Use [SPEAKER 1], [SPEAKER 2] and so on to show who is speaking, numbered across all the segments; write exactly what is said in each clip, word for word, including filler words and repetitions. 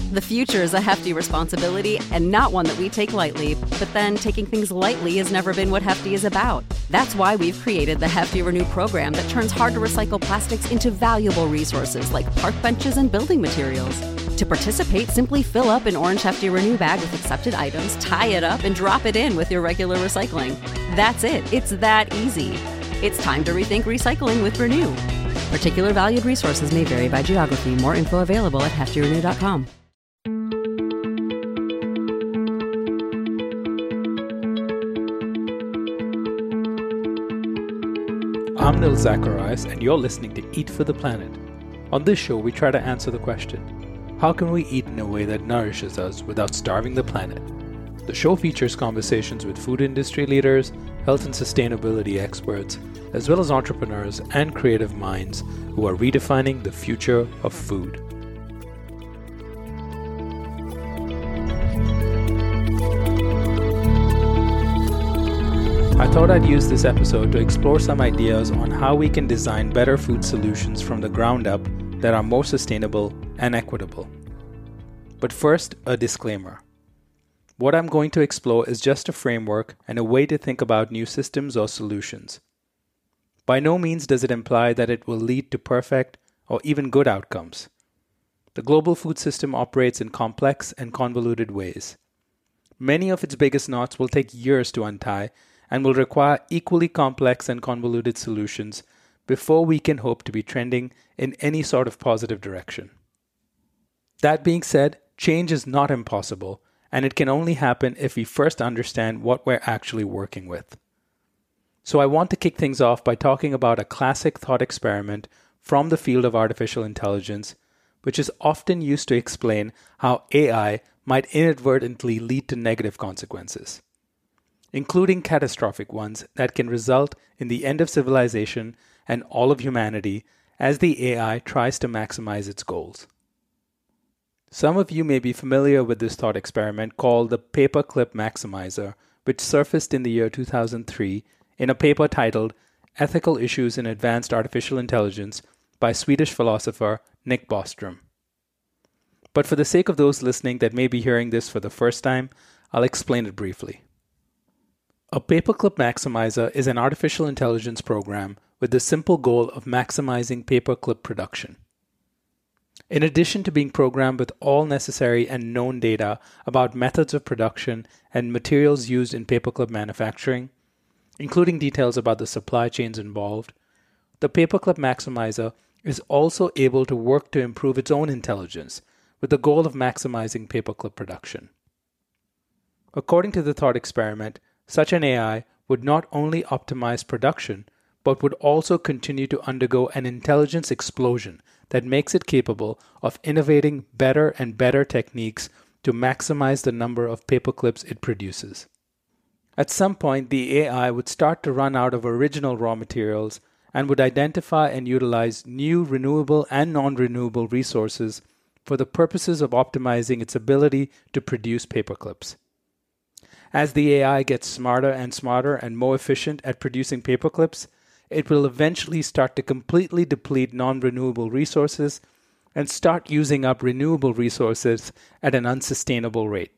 [SPEAKER 1] The future is a hefty responsibility and not one that we take lightly, but then taking things lightly has never been what Hefty is about. That's why we've created the Hefty Renew program that turns hard-to-recycle plastics into valuable resources like park benches and building materials. To participate, simply fill up an orange Hefty Renew bag with accepted items, tie it up, and drop it in with your regular recycling. That's it. It's that easy. It's time to rethink recycling with Renew. Particular valued resources may vary by geography. More info available at hefty renew dot com.
[SPEAKER 2] I'm Nil Zacharias, and you're listening to Eat for the Planet. On this show, we try to answer the question, how can we eat in a way that nourishes us without starving the planet? The show features conversations with food industry leaders, health and sustainability experts, as well as entrepreneurs and creative minds who are redefining the future of food. I thought I'd use this episode to explore some ideas on how we can design better food solutions from the ground up that are more sustainable and equitable. But first, a disclaimer. What I'm going to explore is just a framework and a way to think about new systems or solutions. By no means does it imply that it will lead to perfect or even good outcomes. The global food system operates in complex and convoluted ways. Many of its biggest knots will take years to untie and will require equally complex and convoluted solutions before we can hope to be trending in any sort of positive direction. That being said, change is not impossible, and it can only happen if we first understand what we're actually working with. So I want to kick things off by talking about a classic thought experiment from the field of artificial intelligence, which is often used to explain how A I might inadvertently lead to negative consequences, including catastrophic ones that can result in the end of civilization and all of humanity as the A I tries to maximize its goals. Some of you may be familiar with this thought experiment called the Paperclip Maximizer, which surfaced in the year two thousand three in a paper titled Ethical Issues in Advanced Artificial Intelligence by Swedish philosopher Nick Bostrom. But for the sake of those listening that may be hearing this for the first time, I'll explain it briefly. A paperclip maximizer is an artificial intelligence program with the simple goal of maximizing paperclip production. In addition to being programmed with all necessary and known data about methods of production and materials used in paperclip manufacturing, including details about the supply chains involved, the paperclip maximizer is also able to work to improve its own intelligence with the goal of maximizing paperclip production. According to the thought experiment, such an A I would not only optimize production, but would also continue to undergo an intelligence explosion that makes it capable of innovating better and better techniques to maximize the number of paperclips it produces. At some point, the A I would start to run out of original raw materials and would identify and utilize new renewable and non-renewable resources for the purposes of optimizing its ability to produce paperclips. As the A I gets smarter and smarter and more efficient at producing paperclips, it will eventually start to completely deplete non-renewable resources and start using up renewable resources at an unsustainable rate.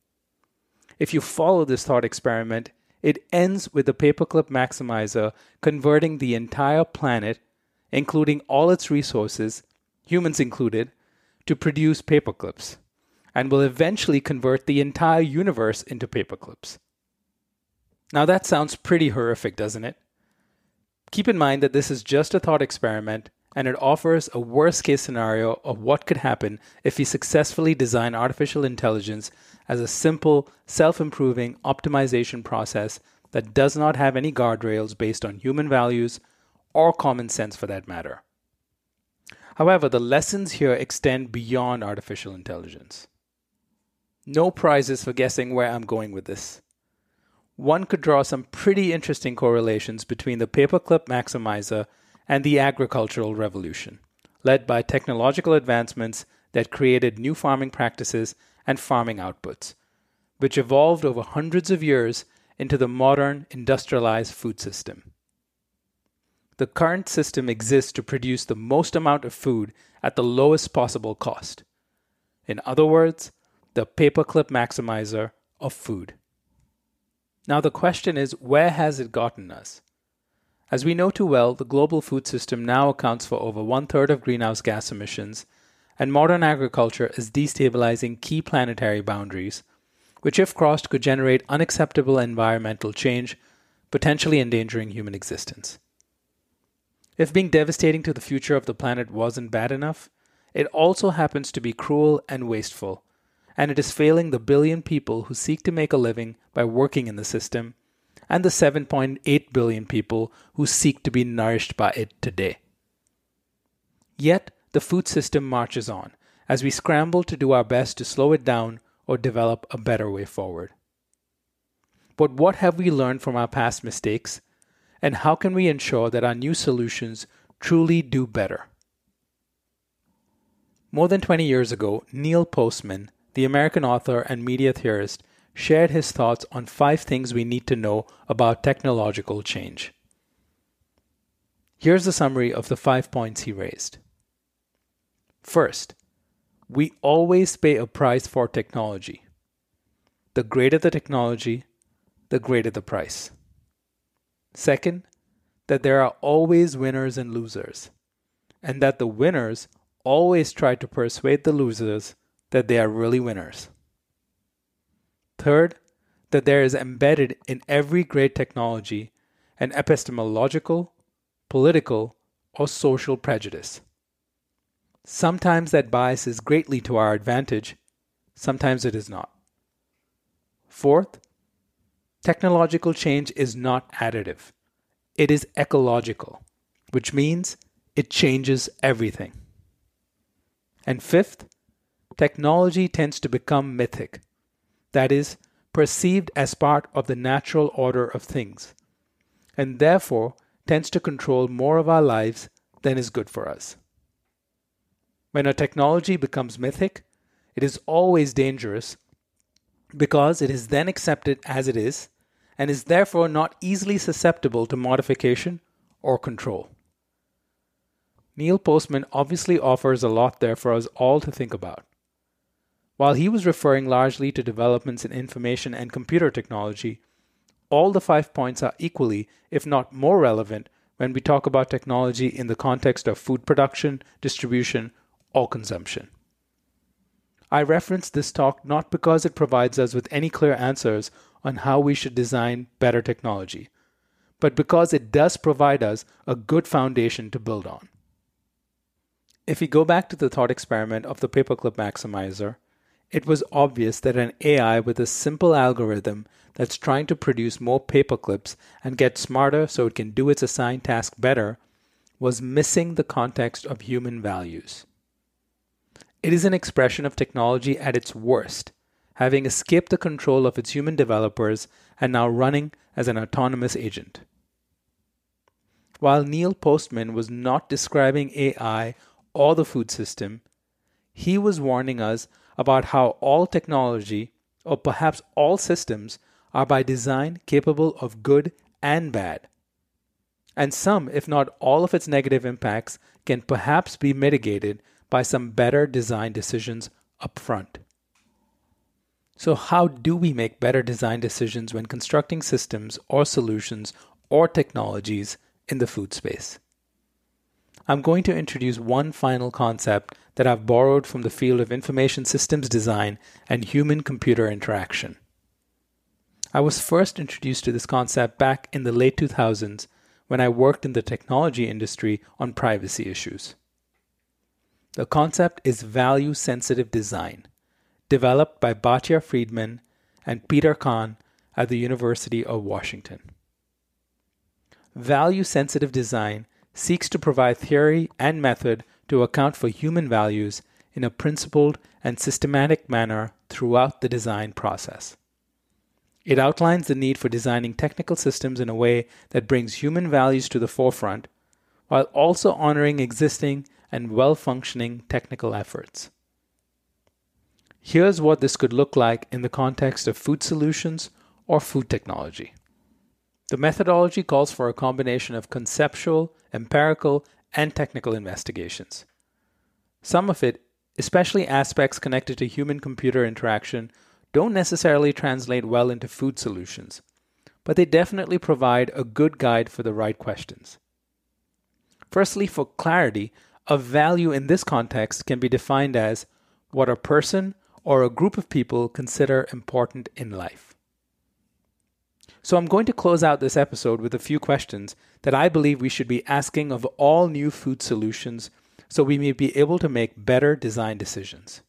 [SPEAKER 2] If you follow this thought experiment, it ends with the paperclip maximizer converting the entire planet, including all its resources, humans included, to produce paperclips, and will eventually convert the entire universe into paperclips. Now that sounds pretty horrific, doesn't it? Keep in mind that this is just a thought experiment, and it offers a worst-case scenario of what could happen if we successfully design artificial intelligence as a simple, self-improving optimization process that does not have any guardrails based on human values or common sense for that matter. However, the lessons here extend beyond artificial intelligence. No prizes for guessing where I'm going with this. One could draw some pretty interesting correlations between the paperclip maximizer and the agricultural revolution, led by technological advancements that created new farming practices and farming outputs, which evolved over hundreds of years into the modern industrialized food system. The current system exists to produce the most amount of food at the lowest possible cost. In other words, the paperclip maximizer of food. Now the question is, where has it gotten us? As we know too well, the global food system now accounts for over one-third of greenhouse gas emissions, and modern agriculture is destabilizing key planetary boundaries, which if crossed could generate unacceptable environmental change, potentially endangering human existence. If being devastating to the future of the planet wasn't bad enough, it also happens to be cruel and wasteful, and it is failing the billion people who seek to make a living by working in the system, and the seven point eight billion people who seek to be nourished by it today. Yet, the food system marches on as we scramble to do our best to slow it down or develop a better way forward. But what have we learned from our past mistakes, and how can we ensure that our new solutions truly do better? More than twenty years ago, Neil Postman, the American author and media theorist, shared his thoughts on five things we need to know about technological change. Here's the summary of the five points he raised. First, we always pay a price for technology. The greater the technology, the greater the price. Second, that there are always winners and losers, and that the winners always try to persuade the losers that they are really winners. Third, that there is embedded in every great technology an epistemological, political, or social prejudice. Sometimes that bias is greatly to our advantage, sometimes it is not. Fourth, technological change is not additive. It is ecological, which means it changes everything. And fifth, technology tends to become mythic, that is, perceived as part of the natural order of things, and therefore tends to control more of our lives than is good for us. When a technology becomes mythic, it is always dangerous because it is then accepted as it is and is therefore not easily susceptible to modification or control. Neil Postman obviously offers a lot there for us all to think about. While he was referring largely to developments in information and computer technology, all the five points are equally, if not more relevant, when we talk about technology in the context of food production, distribution, or consumption. I reference this talk not because it provides us with any clear answers on how we should design better technology, but because it does provide us a good foundation to build on. If we go back to the thought experiment of the paperclip maximizer, it was obvious that an A I with a simple algorithm that's trying to produce more paperclips and get smarter so it can do its assigned task better was missing the context of human values. It is an expression of technology at its worst, having escaped the control of its human developers and now running as an autonomous agent. While Neil Postman was not describing A I or the food system, he was warning us about how all technology, or perhaps all systems, are by design capable of good and bad. And some, if not all of its negative impacts, can perhaps be mitigated by some better design decisions up front. So how do we make better design decisions when constructing systems or solutions or technologies in the food space? I'm going to introduce one final concept that I've borrowed from the field of information systems design and human-computer interaction. I was first introduced to this concept back in the late two thousands when I worked in the technology industry on privacy issues. The concept is value-sensitive design, developed by Batya Friedman and Peter Kahn at the University of Washington. Value-sensitive design seeks to provide theory and method to account for human values in a principled and systematic manner throughout the design process. It outlines the need for designing technical systems in a way that brings human values to the forefront, while also honoring existing and well-functioning technical efforts. Here's what this could look like in the context of food solutions or food technology. The methodology calls for a combination of conceptual, empirical, and technical investigations. Some of it especially aspects connected to human-computer interaction, don't necessarily translate well into food solutions, but they definitely provide a good guide for the right questions. Firstly, for clarity, a value in this context can be defined as what a person or a group of people consider important in life. So I'm going to close out this episode with a few questions that I believe we should be asking of all new food solutions so we may be able to make better design decisions.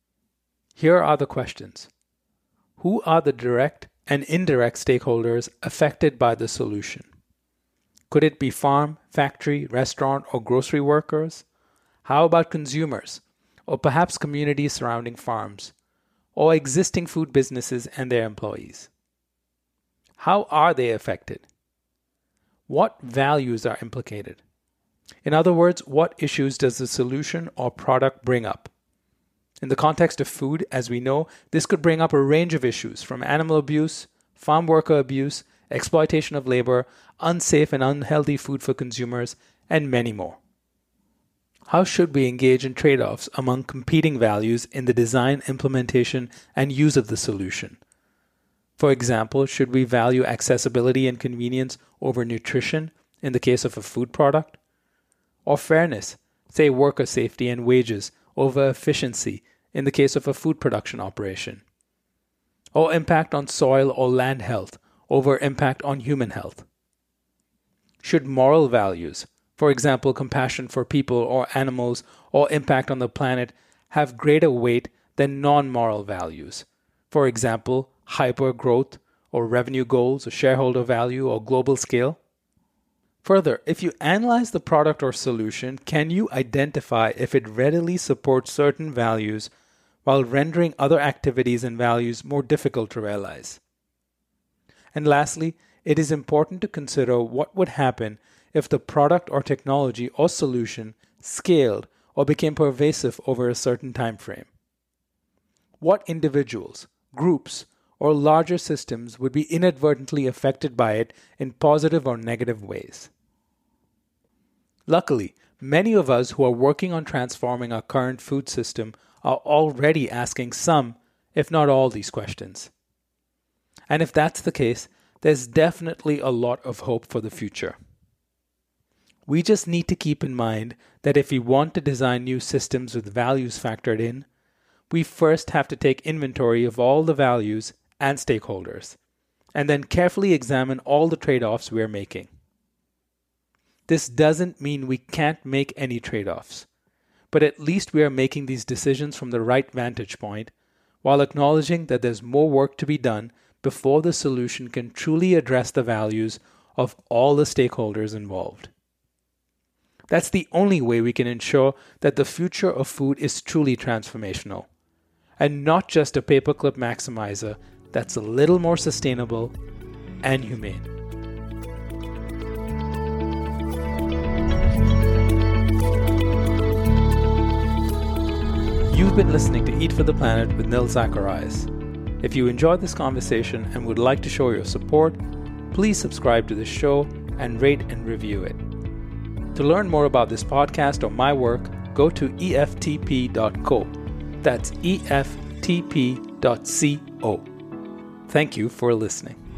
[SPEAKER 2] Here are the questions. Who are the direct and indirect stakeholders affected by the solution? Could it be farm, factory, restaurant, or grocery workers? How about consumers, or perhaps communities surrounding farms, or existing food businesses and their employees? How are they affected? What values are implicated? In other words, what issues does the solution or product bring up? In the context of food, as we know, this could bring up a range of issues from animal abuse, farm worker abuse, exploitation of labor, unsafe and unhealthy food for consumers, and many more. How should we engage in trade-offs among competing values in the design, implementation, and use of the solution? For example, should we value accessibility and convenience over nutrition in the case of a food product? Or fairness, say worker safety and wages, over efficiency in the case of a food production operation? Or impact on soil or land health over impact on human health? Should moral values, for example, compassion for people or animals or impact on the planet, have greater weight than non-moral values? For example, hyper-growth or revenue goals or shareholder value or global scale? Further, if you analyze the product or solution, can you identify if it readily supports certain values while rendering other activities and values more difficult to realize? And lastly, it is important to consider what would happen if the product or technology or solution scaled or became pervasive over a certain time frame. What individuals, groups, or larger systems would be inadvertently affected by it in positive or negative ways? Luckily, many of us who are working on transforming our current food system are already asking some, if not all, these questions. And if that's the case, there's definitely a lot of hope for the future. We just need to keep in mind that if we want to design new systems with values factored in, we first have to take inventory of all the values and stakeholders, and then carefully examine all the trade-offs we're making. This doesn't mean we can't make any trade-offs, but at least we are making these decisions from the right vantage point, while acknowledging that there's more work to be done before the solution can truly address the values of all the stakeholders involved. That's the only way we can ensure that the future of food is truly transformational, and not just a paperclip maximizer that's a little more sustainable and humane. You've been listening to Eat for the Planet with Nil Zacharias. If you enjoyed this conversation and would like to show your support, please subscribe to the show and rate and review it. To learn more about this podcast or my work, go to E F T P dot co. That's E F T P dot co. Thank you for listening.